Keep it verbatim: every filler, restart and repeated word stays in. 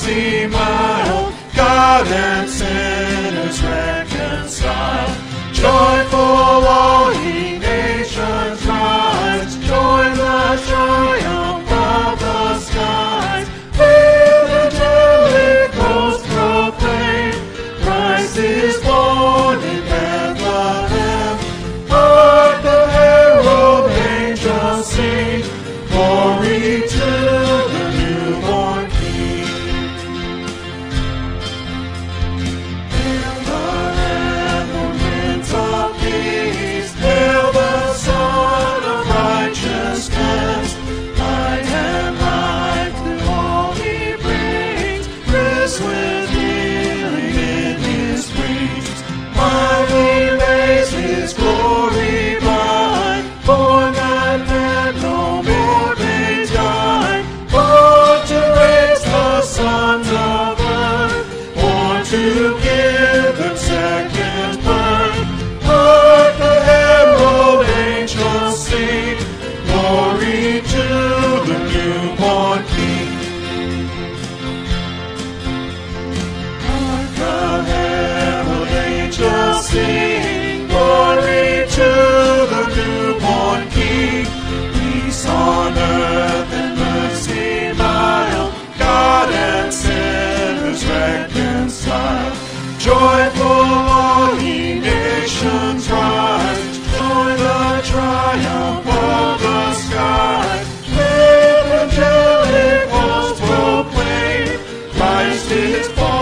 mercy mild, God and sinners reconciled. Joyful all ye nations rise, join the triumph of the skies. With angelic hosts proclaim, Christ is born in Bethlehem. Hark the herald angels sing, glory to the newborn King. Hail the Lamb, the Prince of Peace, hail the Son of Righteousness. Light and life to all he brings, rest with healing in his wings. Mighty lays his glory by, born that man no more may die. Born to raise the sons of earth, born to give them second birth. Hark the herald angels sing, glory to the newborn King. Hark the herald angels sing, glory to the newborn King. Peace on earth and mercy mild, God and sinners reconciled. Joyful all ye nations rise, join the triumph of the sky. With angelic hosts proclaim, Christ is born.